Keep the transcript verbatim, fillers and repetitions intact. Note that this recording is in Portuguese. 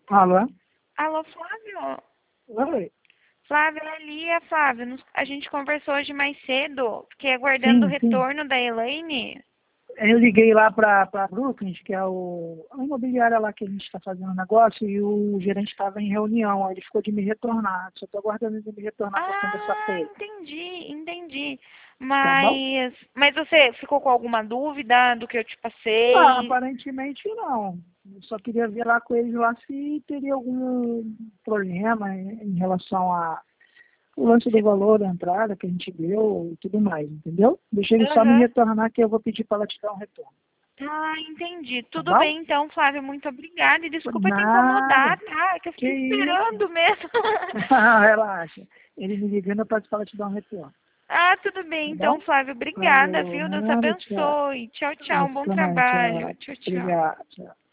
Alô? Alô, Flávio? Oi? Flávio, é Lia, Flávio. nos- A gente conversou hoje mais cedo. Fiquei aguardando o Sim, sim. retorno da Elaine. Eu liguei lá para a Brookings, que é o, a imobiliária lá que a gente está fazendo negócio, e o gerente estava em reunião, aí ele ficou de me retornar. Só estou aguardando ele me retornar para conversar com Ah, ele. entendi, entendi. Tá bom? Mas, mas você ficou com alguma dúvida do que eu te Ah, passei? aparentemente não. Eu só queria ver lá com eles lá se teria algum problema em, em relação a o lance do Se- valor da entrada que a gente deu e tudo mais, entendeu? Deixa ele só me Aham. retornar que eu vou pedir para ela te dar um retorno. Ah, entendi. Tá Tudo bom? bem então, Flávio. Muito obrigada. E desculpa te Nada. incomodar, tá? É que eu Que fiquei isso? esperando mesmo. Relaxa. Ele me ligando para falar te dar um retorno. Ah, tudo bem Tá então, bom? Flávio. Obrigada, Falou. viu? Deus Nada, tchau. abençoe. Tchau, tchau. Um Você bom também, trabalho. tchau. Tchau, tchau. Obrigado, tchau.